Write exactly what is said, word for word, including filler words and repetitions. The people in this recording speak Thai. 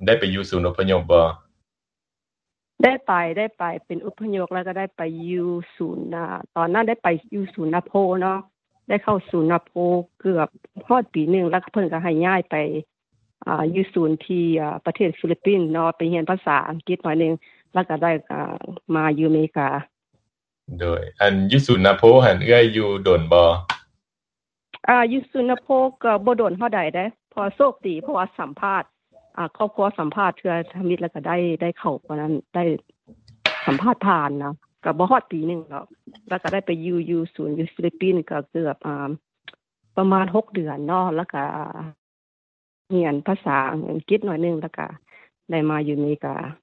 ได้ไปอยู่ศูนย์อพยพบ่ได้ไปได้ไปเป็นอพยพแล้วก็ได้ไปอยู่ศูนย์น่ะตอนนั้นได้ไปอยู่ศูนย์นาโพเนาะได้เข้าศูนย์นาโพเกือบฮอดปีนึงแล้วก็เพิ่นก็ให้ย้ายไปอ่าอยู่ศูนย์ที่อ่าประเทศฟิลิปปินส์เนาะไปเรียนภาษาอังกฤษหน่อยนึงแล้วก็ได้อ่ามาอยู่อเมริกาโดยอันอยู่ศูนย์นาโพหั่นเอื้อยอยู่ดนบ่อ่าอยู่ศูนย์นาโพก็บ่โดนเท่าใดเด้พอโชคดีเพราะว่าสัมภาษณ์อ่าครอบครัวสัมภาษณ์เทื่อทมิตรแล้วก็ได้ได้เข้าปานนั้นได้สัมภาษณ์ผ่านเนาะก็บ่ฮอดปีนึงหรอกแล้วก็ได้ไปอยู่อยู่ศูนย์อยู่ฟิลิปปินส์ก็เกือบอ่าประมาณหกเดือนเนาะแล้วก็เรียนภาษาอังกฤษหน่อยนึงแล้วก็ได้มาอยู่อเมริกา